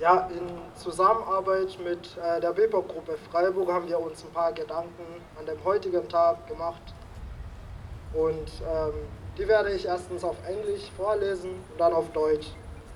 Ja, in Zusammenarbeit mit der BIPOC-Gruppe Freiburg haben wir uns ein paar Gedanken an dem heutigen Tag gemacht. Und die werde ich erstens auf Englisch vorlesen und dann auf Deutsch.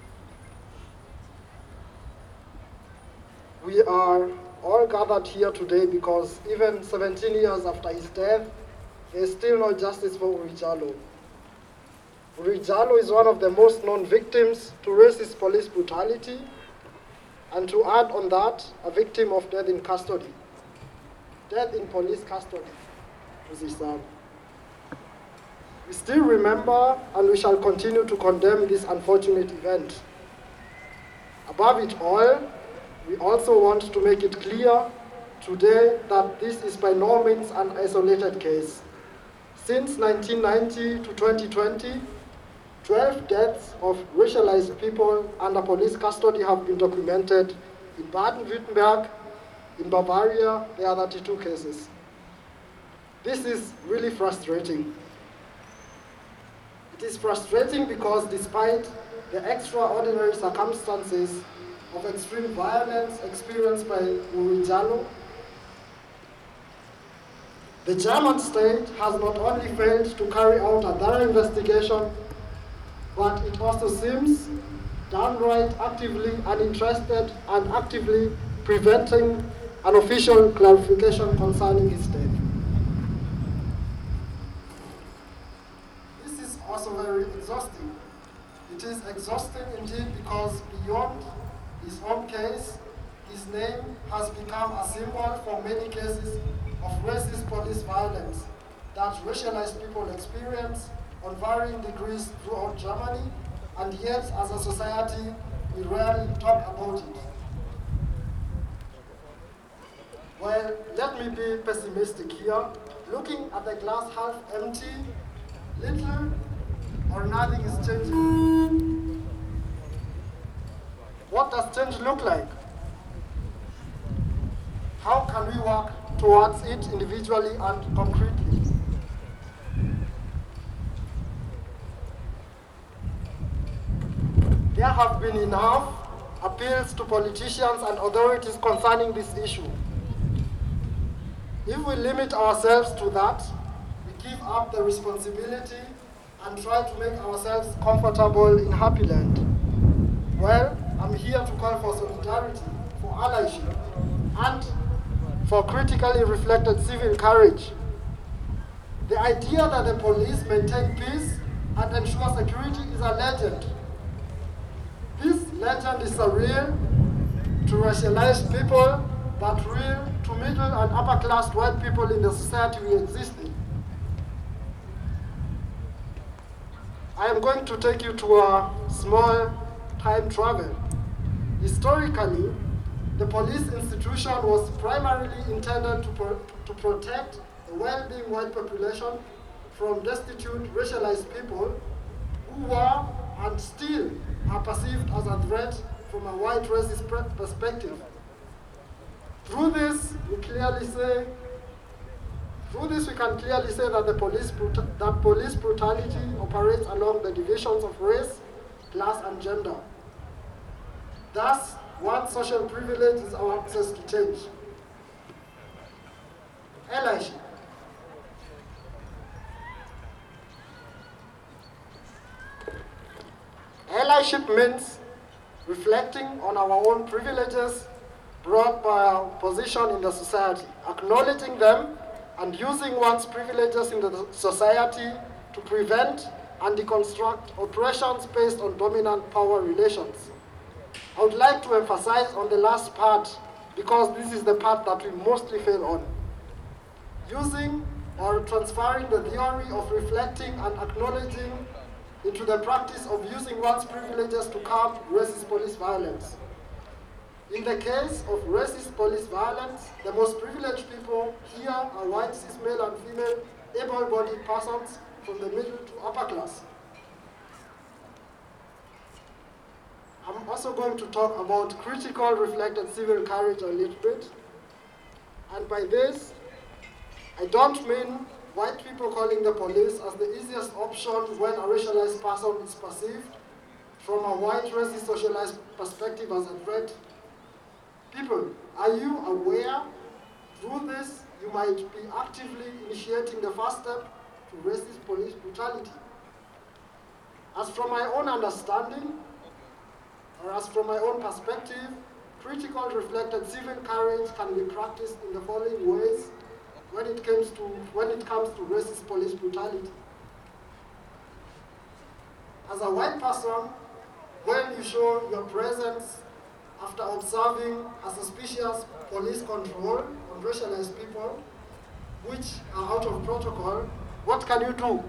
We are all gathered here today because even 17 years after his death, there is still no justice for Uri Jalloh. Uri Jalloh is one of the most known victims to racist police brutality, and to add on that, a victim of death in custody. Death in police custody, muss ich sagen. We still remember and we shall continue to condemn this unfortunate event. Above it all, we also want to make it clear today that this is by no means an isolated case. Since 1990 to 2020, 12 deaths of racialized people under police custody have been documented in Baden-Württemberg. In Bavaria, there are 32 cases. This is really frustrating. It is frustrating because despite the extraordinary circumstances of extreme violence experienced by Uri Jalloh, the German state has not only failed to carry out a thorough investigation, but it also seems downright actively uninterested and actively preventing an official clarification concerning his death. This is also very exhausting. It is exhausting indeed because beyond his own case, his name has become a symbol for many cases of racist police violence that racialized people experience on varying degrees throughout Germany, and yet as a society, we rarely talk about it. Well, let me be pessimistic here. Looking at the glass half empty, little or nothing is changing. What does change look like? How can we work towards it individually and concretely? There have been enough appeals to politicians and authorities concerning this issue. If we limit ourselves to that, we give up the responsibility and try to make ourselves comfortable in happy land. Well, I'm here to call for solidarity, for allyship, and for critically reflected civil courage. The idea that the police maintain peace and ensure security is a legend. This legend is surreal to racialized people, but real to middle and upper class white people in the society we exist in. I am going to take you to a small time travel. Historically, the police institution was primarily intended to protect the well-being white population from destitute racialized people who were and still are perceived as a threat from a white racist perspective. Through this, we can clearly say that police brutality operates along the divisions of race, class, and gender. Thus, one social privilege is our access to change. Allyship. Allyship means reflecting on our own privileges brought by our position in the society, acknowledging them and using one's privileges in the society to prevent and deconstruct oppressions based on dominant power relations. I would like to emphasize on the last part because this is the part that we mostly fail on. Using or transferring the theory of reflecting and acknowledging into the practice of using one's privileges to curb racist police violence. In the case of racist police violence, the most privileged people here are white, cis, male and female, able-bodied persons from the middle to upper class. I'm also going to talk about critical reflected civil courage a little bit. And by this, I don't mean white people calling the police as the easiest option when a racialized person is perceived, from a white racist socialized perspective as a threat. People, are you aware through this you might be actively initiating the first step to racist police brutality? As from my own understanding, or as from my own perspective, critical reflected civil courage can be practiced in the following ways when it comes to racist police brutality. As a white person, when you show your presence after observing a suspicious police control on racialized people, which are out of protocol, what can you do?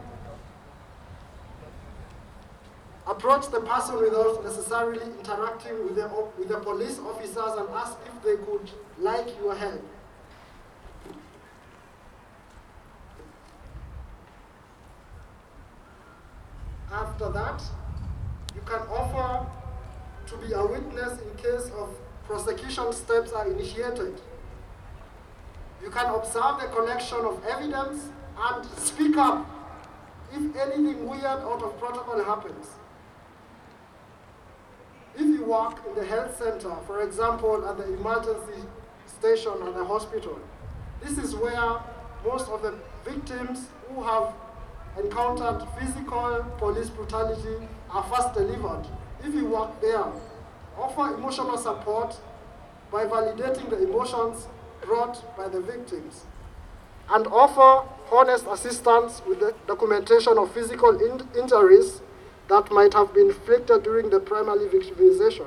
Approach the person without necessarily interacting with the police officers and ask if they could like your help. After that, you can offer to be a witness in case of prosecution steps are initiated. You can observe the collection of evidence and speak up if anything weird out of protocol happens. If you work in the health center, for example, at the emergency station at the hospital, this is where most of the victims who have encountered physical police brutality are first delivered. If you work there, offer emotional support by validating the emotions brought by the victims, and offer honest assistance with the documentation of physical injuries that might have been inflicted during the primary victimization.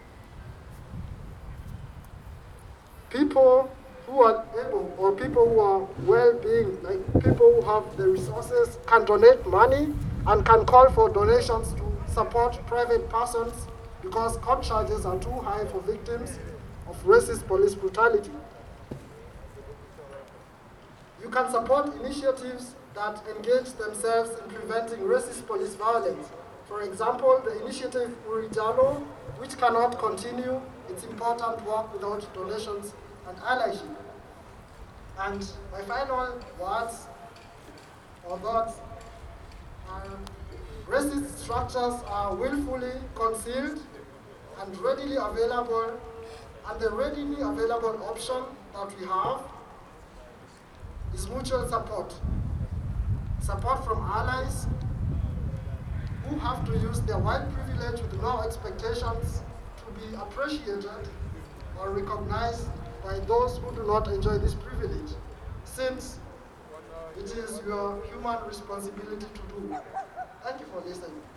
People who are able, or people who are well-being, like people who have the resources, can donate money and can call for donations to support private persons because court charges are too high for victims of racist police brutality. You can support initiatives that engage themselves in preventing racist police violence. For example, the initiative Urijalo, which cannot continue its important work without donations and allyship. And my final words or thoughts are racist structures are willfully concealed and readily available, and the readily available option that we have is mutual support. Support from allies who have to use their white privilege with no expectations to be appreciated or recognized by those who do not enjoy this privilege, since it is your human responsibility to do. Thank you for listening.